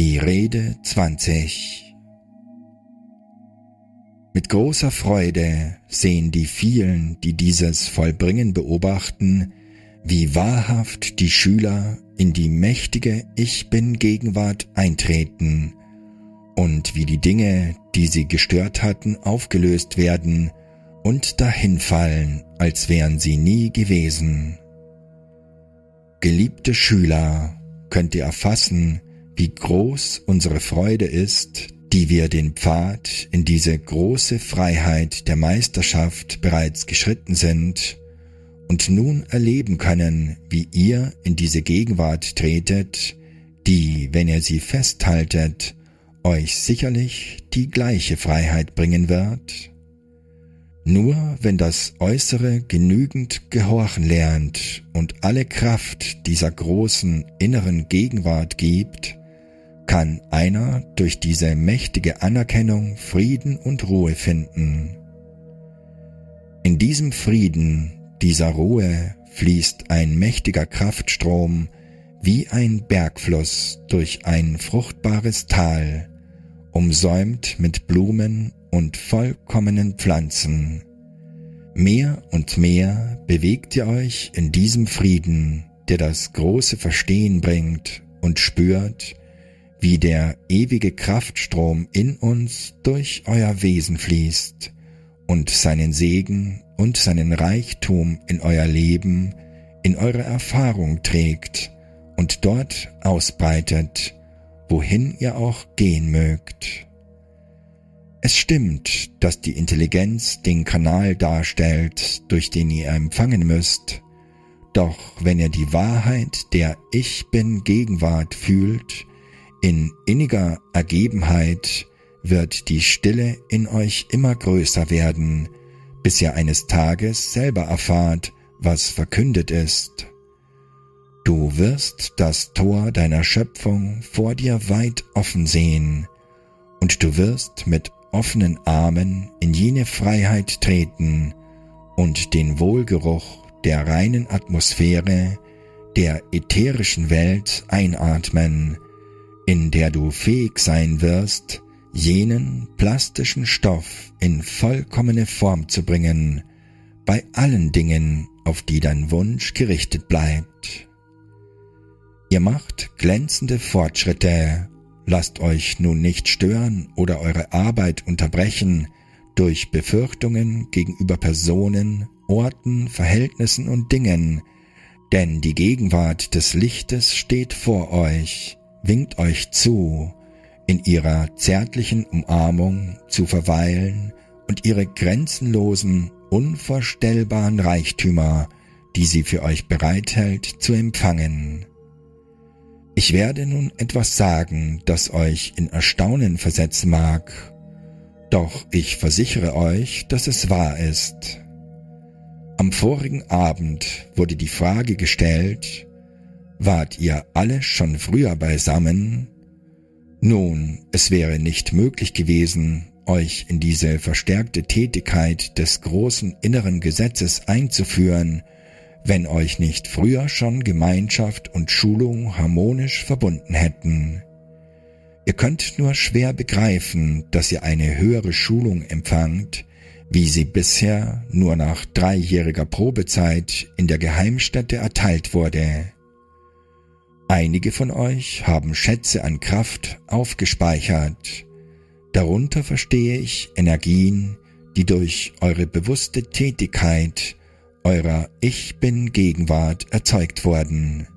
Die Rede 20. Mit großer Freude sehen die vielen, die dieses Vollbringen beobachten, wie wahrhaft die Schüler in die mächtige Ich-Bin-Gegenwart eintreten und wie die Dinge, die sie gestört hatten, aufgelöst werden und dahinfallen, als wären sie nie gewesen. Geliebte Schüler, könnt ihr erfassen, wie groß unsere Freude ist, die wir den Pfad in diese große Freiheit der Meisterschaft bereits geschritten sind und nun erleben können, wie ihr in diese Gegenwart tretet, die, wenn ihr sie festhaltet, euch sicherlich die gleiche Freiheit bringen wird? Nur wenn das Äußere genügend gehorchen lernt und alle Kraft dieser großen inneren Gegenwart gibt, kann einer durch diese mächtige Anerkennung Frieden und Ruhe finden. In diesem Frieden, dieser Ruhe fließt ein mächtiger Kraftstrom wie ein Bergfluss durch ein fruchtbares Tal, umsäumt mit Blumen und vollkommenen Pflanzen. Mehr und mehr bewegt ihr euch in diesem Frieden, der das große Verstehen bringt, und spürt, wie der ewige Kraftstrom in uns durch euer Wesen fließt und seinen Segen und seinen Reichtum in euer Leben, in eure Erfahrung trägt und dort ausbreitet, wohin ihr auch gehen mögt. Es stimmt, dass die Intelligenz den Kanal darstellt, durch den ihr empfangen müsst, doch wenn ihr die Wahrheit der Ich-Bin-Gegenwart fühlt, in inniger Ergebenheit, wird die Stille in euch immer größer werden, bis ihr eines Tages selber erfahrt, was verkündet ist. Du wirst das Tor deiner Schöpfung vor dir weit offen sehen, und du wirst mit offenen Armen in jene Freiheit treten und den Wohlgeruch der reinen Atmosphäre, der ätherischen Welt einatmen, in der du fähig sein wirst, jenen plastischen Stoff in vollkommene Form zu bringen, bei allen Dingen, auf die dein Wunsch gerichtet bleibt. Ihr macht glänzende Fortschritte, lasst euch nun nicht stören oder eure Arbeit unterbrechen durch Befürchtungen gegenüber Personen, Orten, Verhältnissen und Dingen, denn die Gegenwart des Lichtes steht vor euch, winkt euch zu, in ihrer zärtlichen Umarmung zu verweilen und ihre grenzenlosen, unvorstellbaren Reichtümer, die sie für euch bereithält, zu empfangen. Ich werde nun etwas sagen, das euch in Erstaunen versetzen mag, doch ich versichere euch, dass es wahr ist. Am vorigen Abend wurde die Frage gestellt: Wart ihr alle schon früher beisammen? Nun, es wäre nicht möglich gewesen, euch in diese verstärkte Tätigkeit des großen inneren Gesetzes einzuführen, wenn euch nicht früher schon Gemeinschaft und Schulung harmonisch verbunden hätten. Ihr könnt nur schwer begreifen, dass ihr eine höhere Schulung empfangt, wie sie bisher nur nach 3-jähriger Probezeit in der Geheimstätte erteilt wurde. Einige von euch haben Schätze an Kraft aufgespeichert. Darunter verstehe ich Energien, die durch eure bewusste Tätigkeit eurer Ich-Bin-Gegenwart erzeugt wurden.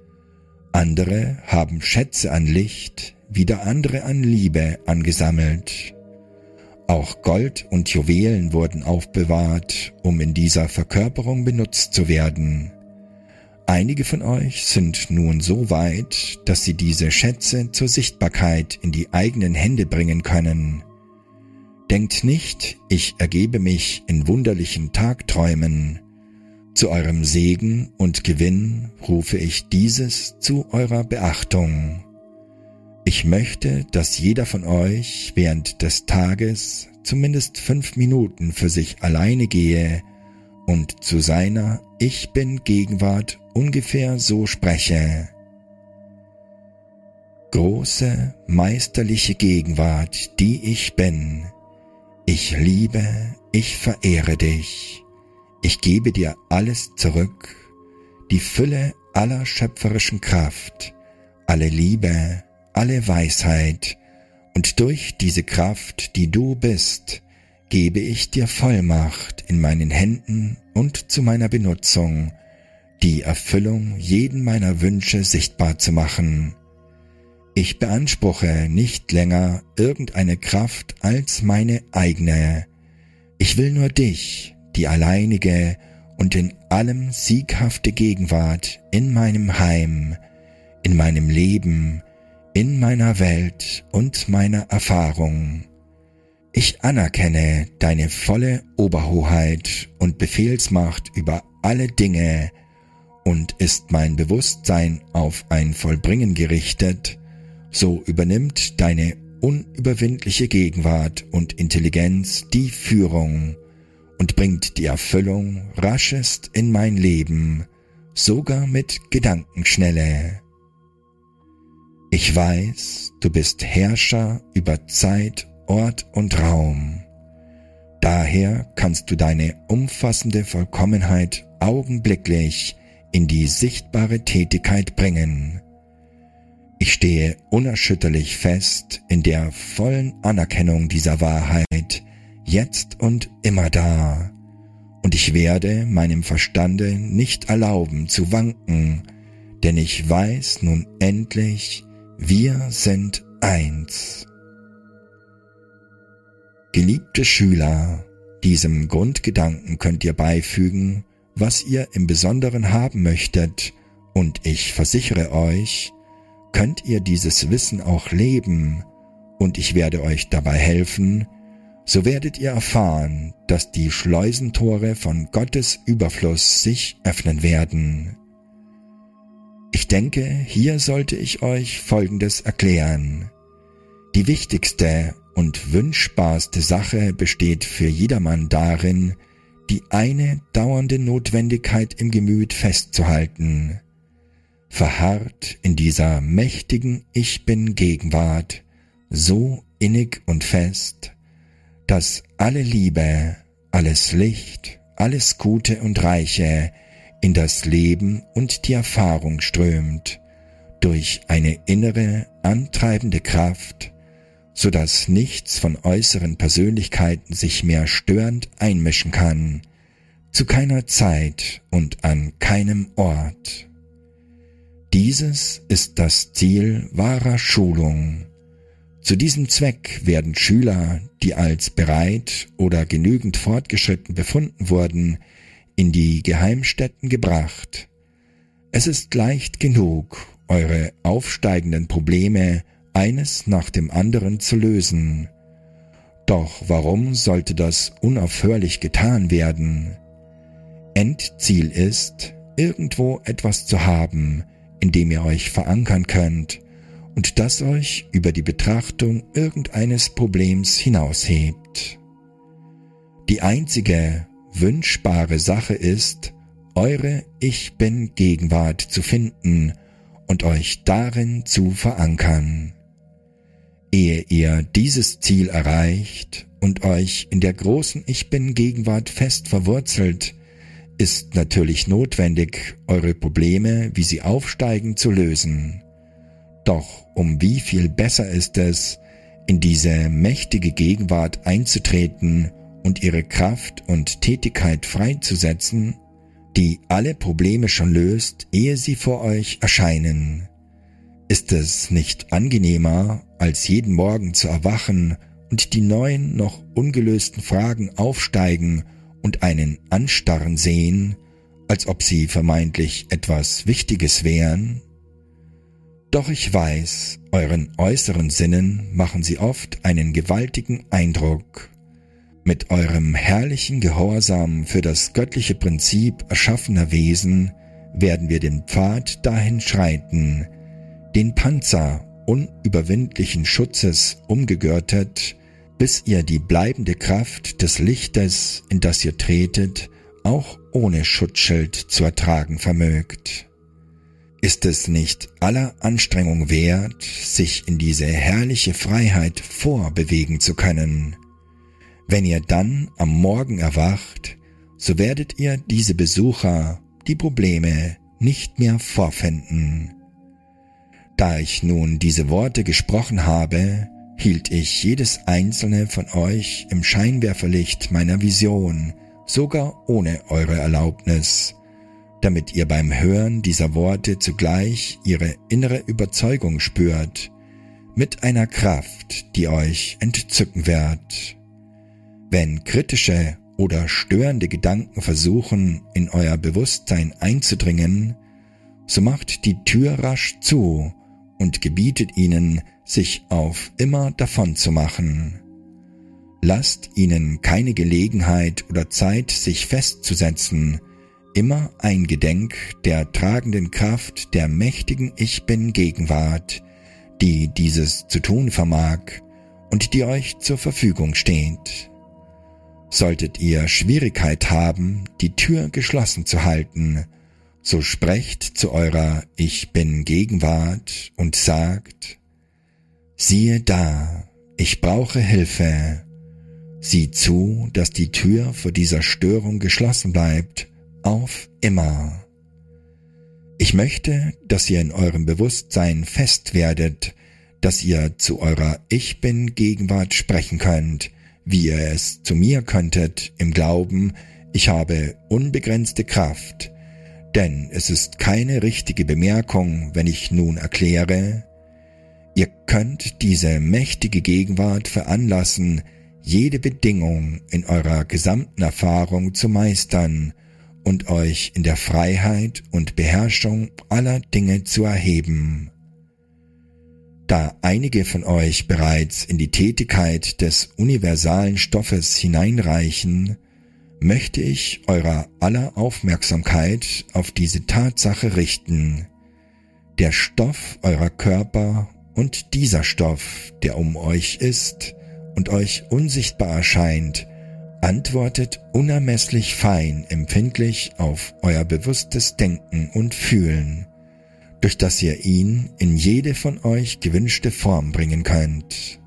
Andere haben Schätze an Licht, wieder andere an Liebe angesammelt. Auch Gold und Juwelen wurden aufbewahrt, um in dieser Verkörperung benutzt zu werden. Einige von euch sind nun so weit, dass sie diese Schätze zur Sichtbarkeit in die eigenen Hände bringen können. Denkt nicht, ich ergebe mich in wunderlichen Tagträumen. Zu eurem Segen und Gewinn rufe ich dieses zu eurer Beachtung. Ich möchte, dass jeder von euch während des Tages zumindest 5 Minuten für sich alleine gehe und zu seiner Ich-Bin-Gegenwart ungefähr so spreche: Große, meisterliche Gegenwart, die ich bin, ich liebe, ich verehre dich, ich gebe dir alles zurück, die Fülle aller schöpferischen Kraft, alle Liebe, alle Weisheit, und durch diese Kraft, die du bist, gebe ich dir Vollmacht in meinen Händen und zu meiner Benutzung, die Erfüllung jeden meiner Wünsche sichtbar zu machen. Ich beanspruche nicht länger irgendeine Kraft als meine eigene. Ich will nur dich, die alleinige und in allem sieghafte Gegenwart in meinem Heim, in meinem Leben, in meiner Welt und meiner Erfahrung. Ich anerkenne deine volle Oberhoheit und Befehlsmacht über alle Dinge, und ist mein Bewusstsein auf ein Vollbringen gerichtet, so übernimmt deine unüberwindliche Gegenwart und Intelligenz die Führung und bringt die Erfüllung raschest in mein Leben, sogar mit Gedankenschnelle. Ich weiß, du bist Herrscher über Zeit, Ort und Raum. Daher kannst du deine umfassende Vollkommenheit augenblicklich in die sichtbare Tätigkeit bringen. Ich stehe unerschütterlich fest in der vollen Anerkennung dieser Wahrheit, jetzt und immer da, und ich werde meinem Verstande nicht erlauben zu wanken, denn ich weiß nun endlich, wir sind eins. Geliebte Schüler, diesem Grundgedanken könnt ihr beifügen, was ihr im Besonderen haben möchtet, und ich versichere euch, könnt ihr dieses Wissen auch leben, und ich werde euch dabei helfen, so werdet ihr erfahren, dass die Schleusentore von Gottes Überfluss sich öffnen werden. Ich denke, hier sollte ich euch Folgendes erklären. Die wichtigste und wünschbarste Sache besteht für jedermann darin, die eine dauernde Notwendigkeit im Gemüt festzuhalten. Verharrt in dieser mächtigen Ich-Bin-Gegenwart so innig und fest, dass alle Liebe, alles Licht, alles Gute und Reiche in das Leben und die Erfahrung strömt, durch eine innere, antreibende Kraft, so dass nichts von äußeren Persönlichkeiten sich mehr störend einmischen kann, zu keiner Zeit und an keinem Ort. Dieses ist das Ziel wahrer Schulung. Zu diesem Zweck werden Schüler, die als bereit oder genügend fortgeschritten befunden wurden, in die Geheimstätten gebracht. Es ist leicht genug, eure aufsteigenden Probleme eines nach dem anderen zu lösen. Doch warum sollte das unaufhörlich getan werden? Endziel ist, irgendwo etwas zu haben, in dem ihr euch verankern könnt und das euch über die Betrachtung irgendeines Problems hinaushebt. Die einzige wünschbare Sache ist, eure Ich-Bin-Gegenwart zu finden und euch darin zu verankern. Ehe ihr dieses Ziel erreicht und euch in der großen Ich-Bin-Gegenwart fest verwurzelt, ist natürlich notwendig, eure Probleme, wie sie aufsteigen, zu lösen. Doch um wie viel besser ist es, in diese mächtige Gegenwart einzutreten und ihre Kraft und Tätigkeit freizusetzen, die alle Probleme schon löst, ehe sie vor euch erscheinen. Ist es nicht angenehmer, als jeden Morgen zu erwachen und die neuen, noch ungelösten Fragen aufsteigen und einen anstarren sehen, als ob sie vermeintlich etwas Wichtiges wären? Doch ich weiß, euren äußeren Sinnen machen sie oft einen gewaltigen Eindruck. Mit eurem herrlichen Gehorsam für das göttliche Prinzip erschaffener Wesen werden wir den Pfad dahin schreiten, den Panzer unüberwindlichen Schutzes umgegürtet, bis ihr die bleibende Kraft des Lichtes, in das ihr tretet, auch ohne Schutzschild zu ertragen vermögt. Ist es nicht aller Anstrengung wert, sich in diese herrliche Freiheit vorbewegen zu können? Wenn ihr dann am Morgen erwacht, so werdet ihr diese Besucher, die Probleme, nicht mehr vorfinden. Da ich nun diese Worte gesprochen habe, hielt ich jedes einzelne von euch im Scheinwerferlicht meiner Vision, sogar ohne eure Erlaubnis, damit ihr beim Hören dieser Worte zugleich ihre innere Überzeugung spürt, mit einer Kraft, die euch entzücken wird. Wenn kritische oder störende Gedanken versuchen, in euer Bewusstsein einzudringen, so macht die Tür rasch zu und gebietet ihnen, sich auf immer davon zu machen. Lasst ihnen keine Gelegenheit oder Zeit, sich festzusetzen, immer eingedenk der tragenden Kraft der mächtigen Ich-Bin-Gegenwart, die dieses zu tun vermag und die euch zur Verfügung steht. Solltet ihr Schwierigkeit haben, die Tür geschlossen zu halten, so sprecht zu eurer Ich-Bin-Gegenwart und sagt: Siehe da, ich brauche Hilfe. Sieh zu, dass die Tür vor dieser Störung geschlossen bleibt, auf immer. Ich möchte, dass ihr in eurem Bewusstsein fest werdet, dass ihr zu eurer Ich-Bin-Gegenwart sprechen könnt, wie ihr es zu mir könntet, im Glauben, ich habe unbegrenzte Kraft, denn es ist keine richtige Bemerkung, wenn ich nun erkläre, ihr könnt diese mächtige Gegenwart veranlassen, jede Bedingung in eurer gesamten Erfahrung zu meistern und euch in der Freiheit und Beherrschung aller Dinge zu erheben. Da einige von euch bereits in die Tätigkeit des universalen Stoffes hineinreichen, möchte ich eurer aller Aufmerksamkeit auf diese Tatsache richten. Der Stoff eurer Körper und dieser Stoff, der um euch ist und euch unsichtbar erscheint, antwortet unermesslich fein empfindlich auf euer bewusstes Denken und Fühlen, durch das ihr ihn in jede von euch gewünschte Form bringen könnt.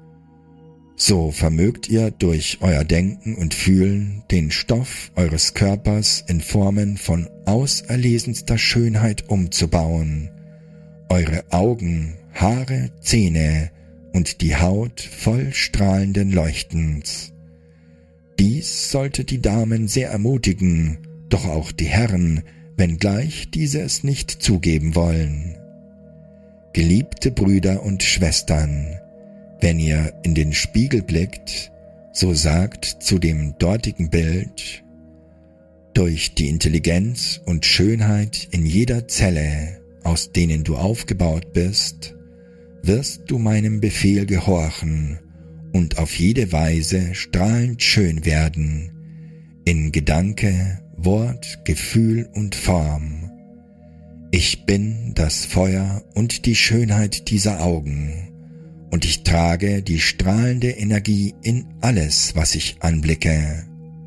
So vermögt ihr durch euer Denken und Fühlen den Stoff eures Körpers in Formen von auserlesenster Schönheit umzubauen, eure Augen, Haare, Zähne und die Haut voll strahlenden Leuchtens. Dies sollte die Damen sehr ermutigen, doch auch die Herren, wenngleich diese es nicht zugeben wollen. Geliebte Brüder und Schwestern, wenn ihr in den Spiegel blickt, so sagt zu dem dortigen Bild: Durch die Intelligenz und Schönheit in jeder Zelle, aus denen du aufgebaut bist, wirst du meinem Befehl gehorchen und auf jede Weise strahlend schön werden, in Gedanke, Wort, Gefühl und Form. Ich bin das Feuer und die Schönheit dieser Augen, und ich trage die strahlende Energie in alles, was ich anblicke.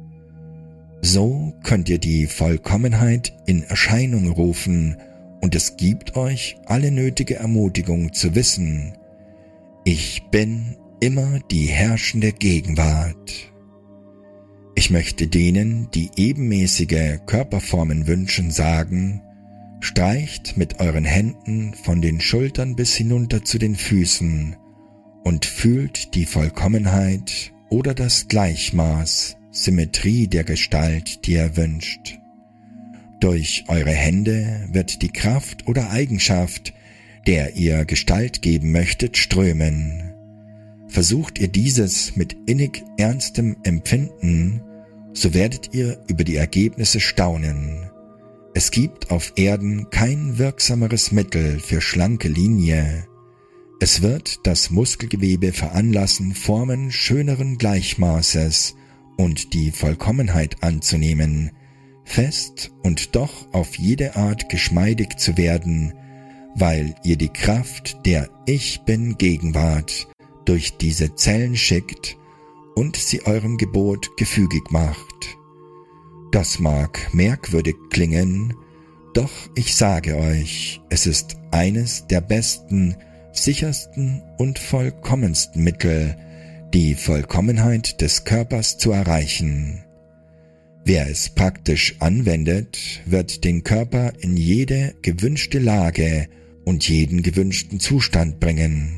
So könnt ihr die Vollkommenheit in Erscheinung rufen, und es gibt euch alle nötige Ermutigung zu wissen: Ich bin immer die herrschende Gegenwart. Ich möchte denen, die ebenmäßige Körperformen wünschen, sagen: Streicht mit euren Händen von den Schultern bis hinunter zu den Füßen und fühlt die Vollkommenheit oder das Gleichmaß, Symmetrie der Gestalt, die ihr wünscht. Durch eure Hände wird die Kraft oder Eigenschaft, der ihr Gestalt geben möchtet, strömen. Versucht ihr dieses mit innig ernstem Empfinden, so werdet ihr über die Ergebnisse staunen. Es gibt auf Erden kein wirksameres Mittel für schlanke Linie. Es wird das Muskelgewebe veranlassen, Formen schöneren Gleichmaßes und die Vollkommenheit anzunehmen, fest und doch auf jede Art geschmeidig zu werden, weil ihr die Kraft der Ich-Bin-Gegenwart durch diese Zellen schickt und sie eurem Gebot gefügig macht. Das mag merkwürdig klingen, Doch ich sage euch, es ist eines der besten, sichersten und vollkommensten Mittel, die Vollkommenheit des Körpers zu erreichen. Wer es praktisch anwendet, wird den Körper in jede gewünschte Lage und jeden gewünschten Zustand bringen.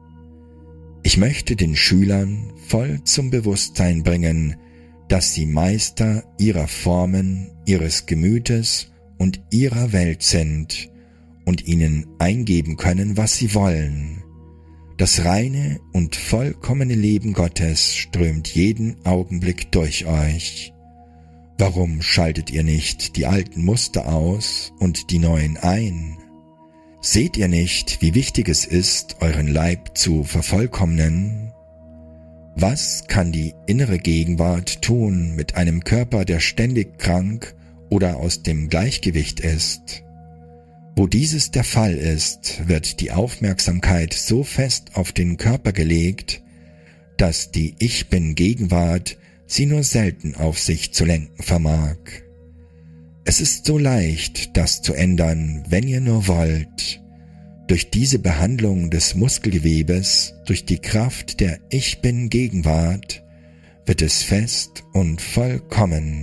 Ich möchte den Schülern voll zum Bewusstsein bringen, dass sie Meister ihrer Formen, ihres Gemütes und ihrer Welt sind und ihnen eingeben können, was sie wollen. Das reine und vollkommene Leben Gottes strömt jeden Augenblick durch euch. Warum schaltet ihr nicht die alten Muster aus und die neuen ein? Seht ihr nicht, wie wichtig es ist, euren Leib zu vervollkommnen? Was kann die innere Gegenwart tun mit einem Körper, der ständig krank oder aus dem Gleichgewicht ist? Wo dieses der Fall ist, wird die Aufmerksamkeit so fest auf den Körper gelegt, dass die Ich-Bin-Gegenwart sie nur selten auf sich zu lenken vermag. Es ist so leicht, das zu ändern, wenn ihr nur wollt. Durch diese Behandlung des Muskelgewebes, durch die Kraft der Ich-Bin-Gegenwart, wird es fest und vollkommen.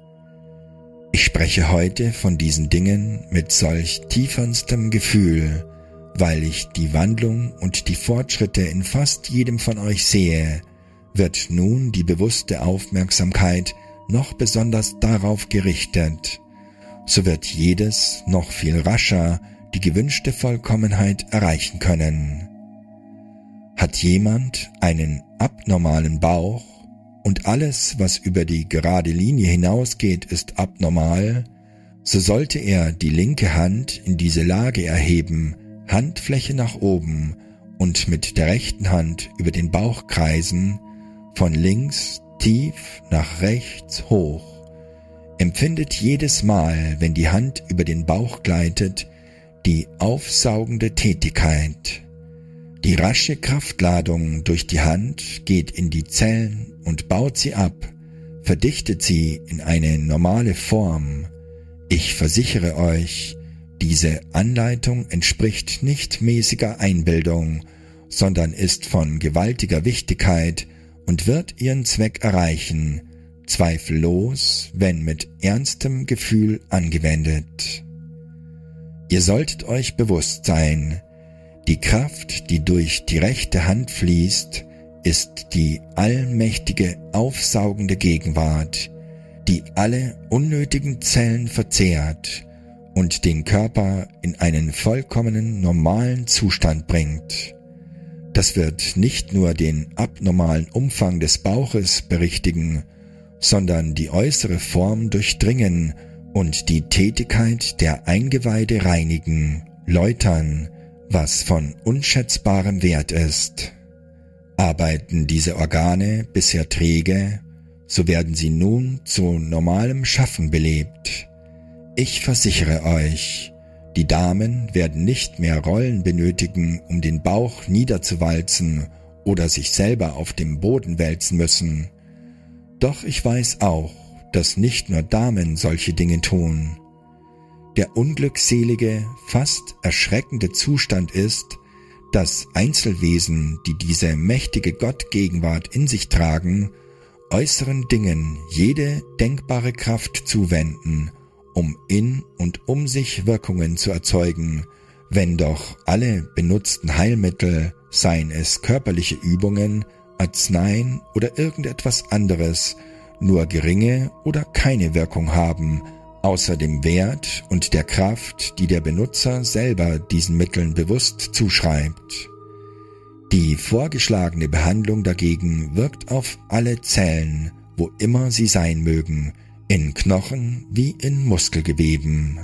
Ich spreche heute von diesen Dingen mit solch tiefernstem Gefühl, weil ich die Wandlung und die Fortschritte in fast jedem von euch sehe, wird nun die bewusste Aufmerksamkeit noch besonders darauf gerichtet. So wird jedes noch viel rascher die gewünschte Vollkommenheit erreichen können. Hat jemand einen abnormalen Bauch und alles, was über die gerade Linie hinausgeht, ist abnormal, so sollte er die linke Hand in diese Lage erheben, Handfläche nach oben und mit der rechten Hand über den Bauch kreisen, von links tief nach rechts hoch. Empfindet jedes Mal, wenn die Hand über den Bauch gleitet, die aufsaugende Tätigkeit. Die rasche Kraftladung durch die Hand geht in die Zellen und baut sie ab, verdichtet sie in eine normale Form. Ich versichere euch, diese Anleitung entspricht nicht mäßiger Einbildung, sondern ist von gewaltiger Wichtigkeit und wird ihren Zweck erreichen, zweifellos, wenn mit ernstem Gefühl angewendet. Ihr solltet euch bewusst sein, die Kraft, die durch die rechte Hand fließt, ist die allmächtige, aufsaugende Gegenwart, die alle unnötigen Zellen verzehrt und den Körper in einen vollkommenen, normalen Zustand bringt. Das wird nicht nur den abnormalen Umfang des Bauches berichtigen, sondern die äußere Form durchdringen und die Tätigkeit der Eingeweide reinigen, läutern, was von unschätzbarem Wert ist. Arbeiten diese Organe bisher träge, so werden sie nun zu normalem Schaffen belebt. Ich versichere euch, die Damen werden nicht mehr Rollen benötigen, um den Bauch niederzuwalzen oder sich selber auf dem Boden wälzen müssen. Doch ich weiß auch, dass nicht nur Damen solche Dinge tun. Der unglückselige, fast erschreckende Zustand ist, dass Einzelwesen, die diese mächtige Gottgegenwart in sich tragen, äußeren Dingen jede denkbare Kraft zuwenden, um in und um sich Wirkungen zu erzeugen, wenn doch alle benutzten Heilmittel, seien es körperliche Übungen, Arzneien oder irgendetwas anderes, nur geringe oder keine Wirkung haben, außer dem Wert und der Kraft, die der Benutzer selber diesen Mitteln bewusst zuschreibt. Die vorgeschlagene Behandlung dagegen wirkt auf alle Zellen, wo immer sie sein mögen, in Knochen wie in Muskelgeweben.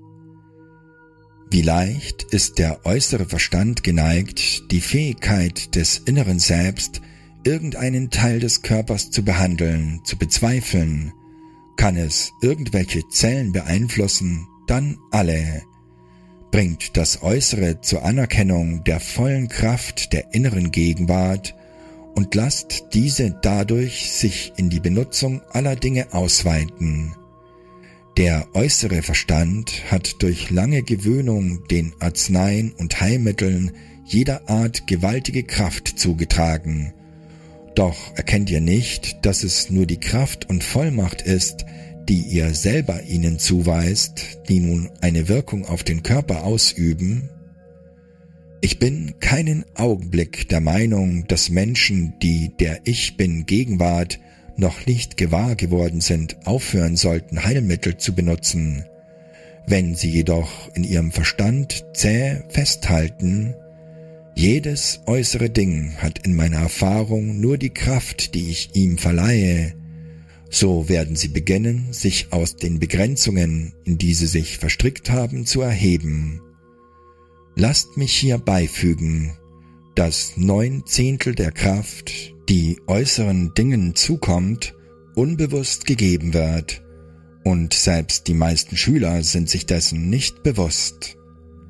Wie leicht ist der äußere Verstand geneigt, die Fähigkeit des inneren Selbst, irgendeinen Teil des Körpers zu behandeln, zu bezweifeln. Kann es irgendwelche Zellen beeinflussen, dann alle. Bringt das Äußere zur Anerkennung der vollen Kraft der inneren Gegenwart und lasst diese dadurch sich in die Benutzung aller Dinge ausweiten. Der äußere Verstand hat durch lange Gewöhnung den Arzneien und Heilmitteln jeder Art gewaltige Kraft zugetragen. Doch erkennt ihr nicht, dass es nur die Kraft und Vollmacht ist, die ihr selber ihnen zuweist, die nun eine Wirkung auf den Körper ausüben? Ich bin keinen Augenblick der Meinung, dass Menschen, die der Ich-Bin-Gegenwart noch nicht gewahr geworden sind, aufhören sollten, Heilmittel zu benutzen. Wenn sie jedoch in ihrem Verstand zäh festhalten, jedes äußere Ding hat in meiner Erfahrung nur die Kraft, die ich ihm verleihe, so werden sie beginnen, sich aus den Begrenzungen, in die sie sich verstrickt haben, zu erheben. Lasst mich hier beifügen, dass 9/10 der Kraft, die äußeren Dingen zukommt, unbewusst gegeben wird, und selbst die meisten Schüler sind sich dessen nicht bewusst.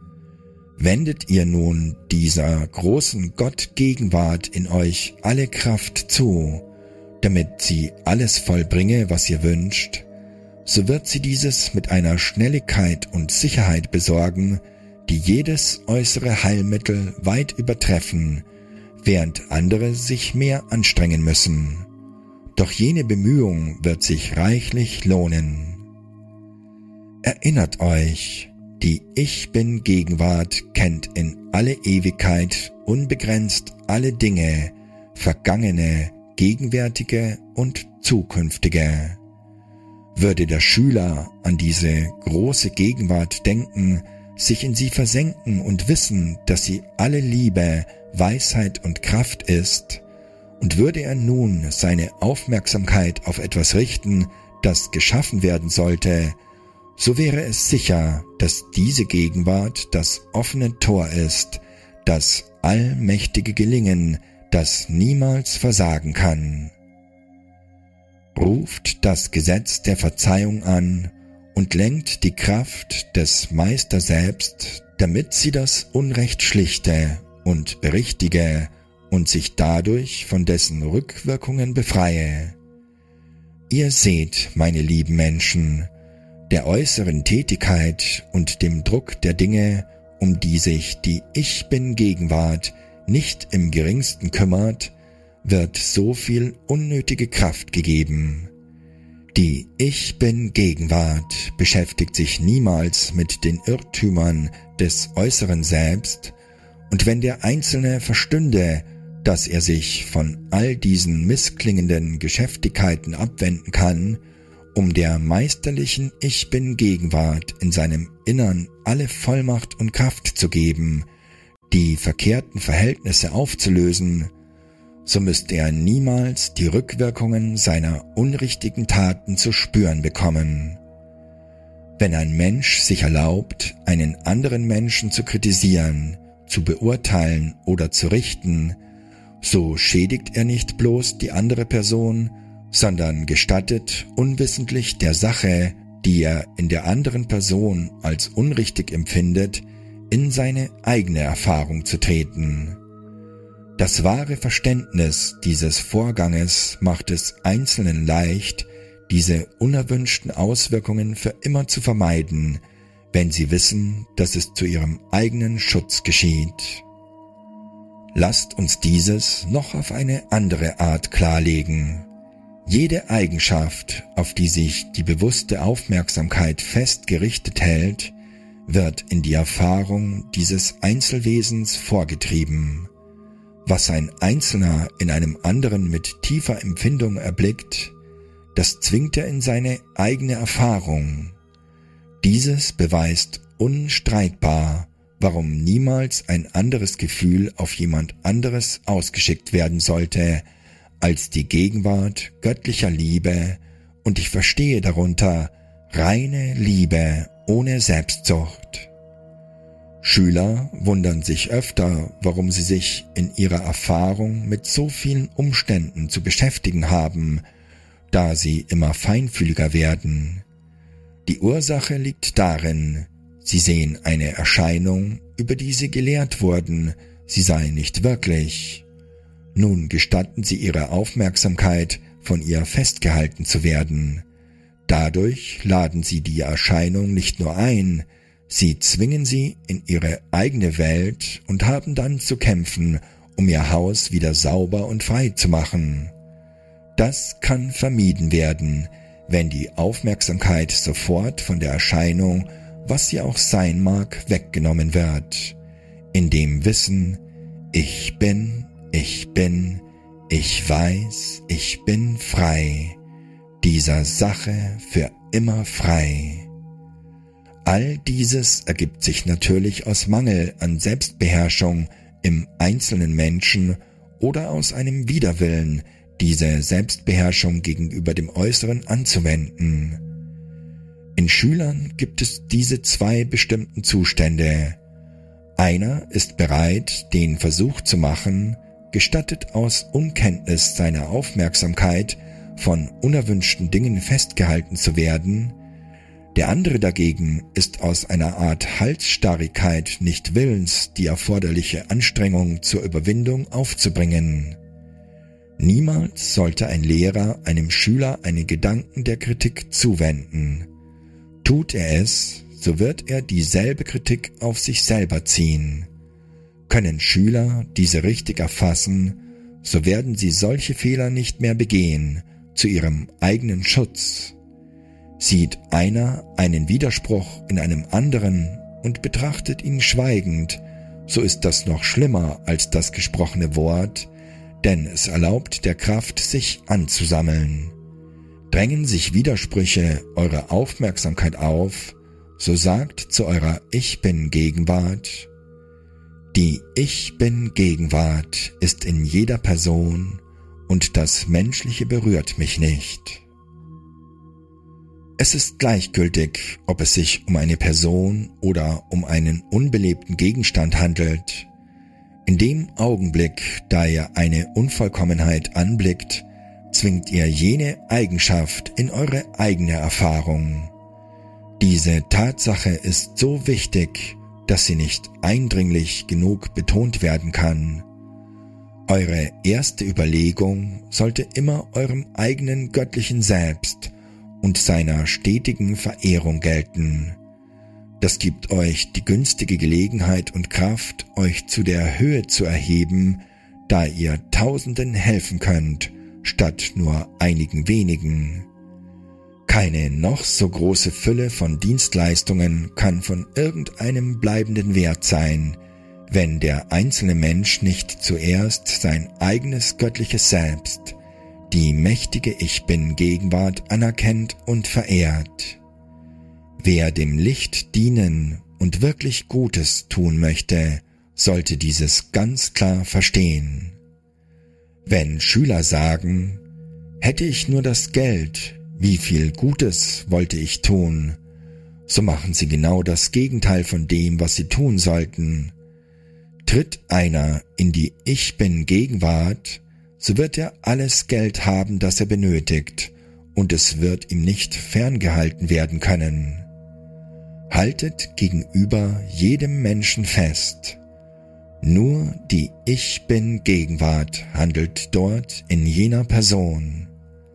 Wendet ihr nun dieser großen Gottgegenwart in euch alle Kraft zu, damit sie alles vollbringe, was ihr wünscht, so wird sie dieses mit einer Schnelligkeit und Sicherheit besorgen, die jedes äußere Heilmittel weit übertreffen, während andere sich mehr anstrengen müssen. Doch jene Bemühung wird sich reichlich lohnen. Erinnert euch, die Ich-Bin-Gegenwart kennt in alle Ewigkeit unbegrenzt alle Dinge, vergangene, gegenwärtige und zukünftige. Würde der Schüler an diese große Gegenwart denken, sich in sie versenken und wissen, dass sie alle Liebe, Weisheit und Kraft ist, und würde er nun seine Aufmerksamkeit auf etwas richten, das geschaffen werden sollte, so wäre es sicher, dass diese Gegenwart das offene Tor ist, das allmächtige Gelingen, das niemals versagen kann. Ruft das Gesetz der Verzeihung an und lenkt die Kraft des Meister selbst, damit sie das Unrecht schlichte und berichtige und sich dadurch von dessen Rückwirkungen befreie. Ihr seht, meine lieben Menschen, der äußeren Tätigkeit und dem Druck der Dinge, um die sich die Ich-Bin-Gegenwart nicht im geringsten kümmert, wird so viel unnötige Kraft gegeben. Die Ich-Bin-Gegenwart beschäftigt sich niemals mit den Irrtümern des äußeren Selbst, und wenn der Einzelne verstünde, dass er sich von all diesen missklingenden Geschäftigkeiten abwenden kann, um der meisterlichen Ich-Bin-Gegenwart in seinem Innern alle Vollmacht und Kraft zu geben, die verkehrten Verhältnisse aufzulösen, so müsste er niemals die Rückwirkungen seiner unrichtigen Taten zu spüren bekommen. Wenn ein Mensch sich erlaubt, einen anderen Menschen zu kritisieren, zu beurteilen oder zu richten, so schädigt er nicht bloß die andere Person, sondern gestattet unwissentlich der Sache, die er in der anderen Person als unrichtig empfindet, in seine eigene Erfahrung zu treten. Das wahre Verständnis dieses Vorganges macht es Einzelnen leicht, diese unerwünschten Auswirkungen für immer zu vermeiden, wenn sie wissen, dass es zu ihrem eigenen Schutz geschieht. Lasst uns dieses noch auf eine andere Art klarlegen. Jede Eigenschaft, auf die sich die bewusste Aufmerksamkeit fest gerichtet hält, wird in die Erfahrung dieses Einzelwesens vorgetrieben. Was ein Einzelner in einem anderen mit tiefer Empfindung erblickt, das zwingt er in seine eigene Erfahrung. Dieses beweist unstreitbar, warum niemals ein anderes Gefühl auf jemand anderes ausgeschickt werden sollte, als die Gegenwart göttlicher Liebe, und ich verstehe darunter reine Liebe ohne Selbstsucht. Schüler wundern sich öfter, warum sie sich in ihrer Erfahrung mit so vielen Umständen zu beschäftigen haben, da sie immer feinfühliger werden. Die Ursache liegt darin, sie sehen eine Erscheinung, über die sie gelehrt wurden, sie sei nicht wirklich. Nun gestatten sie ihre Aufmerksamkeit, von ihr festgehalten zu werden. Dadurch laden sie die Erscheinung nicht nur ein, sie zwingen sie in ihre eigene Welt und haben dann zu kämpfen, um ihr Haus wieder sauber und frei zu machen. Das kann vermieden werden, wenn die Aufmerksamkeit sofort von der Erscheinung, was sie auch sein mag, weggenommen wird. In dem Wissen, ich bin, ich weiß, ich bin frei, dieser Sache für immer frei. All dieses ergibt sich natürlich aus Mangel an Selbstbeherrschung im einzelnen Menschen oder aus einem Widerwillen, diese Selbstbeherrschung gegenüber dem Äußeren anzuwenden. In Schülern gibt es diese zwei bestimmten Zustände. Einer ist bereit, den Versuch zu machen, gestattet aus Unkenntnis seiner Aufmerksamkeit von unerwünschten Dingen festgehalten zu werden. Der andere dagegen ist aus einer Art Halsstarrigkeit nicht willens, die erforderliche Anstrengung zur Überwindung aufzubringen. Niemals sollte ein Lehrer einem Schüler einen Gedanken der Kritik zuwenden. Tut er es, so wird er dieselbe Kritik auf sich selber ziehen. Können Schüler diese richtig erfassen, so werden sie solche Fehler nicht mehr begehen, zu ihrem eigenen Schutz. Sieht einer einen Widerspruch in einem anderen und betrachtet ihn schweigend, so ist das noch schlimmer als das gesprochene Wort, denn es erlaubt der Kraft, sich anzusammeln. Drängen sich Widersprüche eure Aufmerksamkeit auf, so sagt zu eurer Ich-Bin-Gegenwart: Die Ich-Bin-Gegenwart ist in jeder Person und das Menschliche berührt mich nicht. Es ist gleichgültig, ob es sich um eine Person oder um einen unbelebten Gegenstand handelt. In dem Augenblick, da ihr eine Unvollkommenheit anblickt, zwingt ihr jene Eigenschaft in eure eigene Erfahrung. Diese Tatsache ist so wichtig, dass sie nicht eindringlich genug betont werden kann. Eure erste Überlegung sollte immer eurem eigenen göttlichen Selbst und seiner stetigen Verehrung gelten. Das gibt euch die günstige Gelegenheit und Kraft, euch zu der Höhe zu erheben, da ihr Tausenden helfen könnt, statt nur einigen wenigen. Keine noch so große Fülle von Dienstleistungen kann von irgendeinem bleibenden Wert sein, wenn der einzelne Mensch nicht zuerst sein eigenes göttliches Selbst, die mächtige Ich-Bin-Gegenwart anerkennt und verehrt. Wer dem Licht dienen und wirklich Gutes tun möchte, sollte dieses ganz klar verstehen. Wenn Schüler sagen, hätte ich nur das Geld, wie viel Gutes wollte ich tun, so machen sie genau das Gegenteil von dem, was sie tun sollten. Tritt einer in die Ich-Bin-Gegenwart, so wird er alles Geld haben, das er benötigt, und es wird ihm nicht ferngehalten werden können. Haltet gegenüber jedem Menschen fest. Nur die Ich-Bin-Gegenwart handelt dort in jener Person.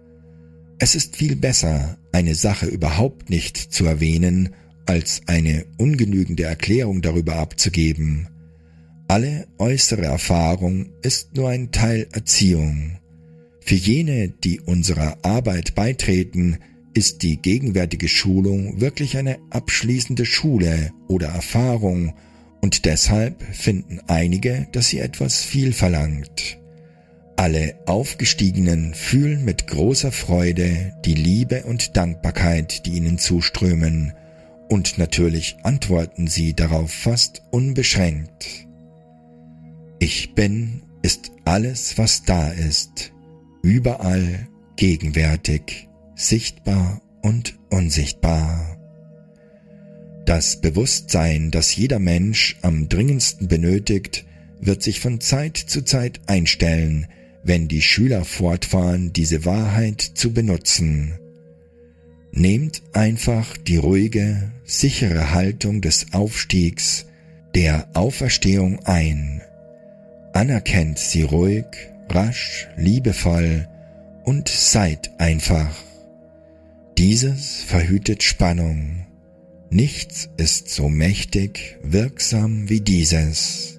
Es ist viel besser, eine Sache überhaupt nicht zu erwähnen, als eine ungenügende Erklärung darüber abzugeben. Alle äußere Erfahrung ist nur ein Teil Erziehung. Für jene, die unserer Arbeit beitreten, ist die gegenwärtige Schulung wirklich eine abschließende Schule oder Erfahrung, und deshalb finden einige, dass sie etwas viel verlangt. Alle Aufgestiegenen fühlen mit großer Freude die Liebe und Dankbarkeit, die ihnen zuströmen, und natürlich antworten sie darauf fast unbeschränkt. Ich bin ist alles, was da ist, überall, gegenwärtig, sichtbar und unsichtbar. Das Bewusstsein, das jeder Mensch am dringendsten benötigt, wird sich von Zeit zu Zeit einstellen, wenn die Schüler fortfahren, diese Wahrheit zu benutzen. Nehmt einfach die ruhige, sichere Haltung des Aufstiegs, der Auferstehung ein. Anerkennt sie ruhig, rasch, liebevoll und seid einfach. Dieses verhütet Spannung. Nichts ist so mächtig wirksam wie dieses.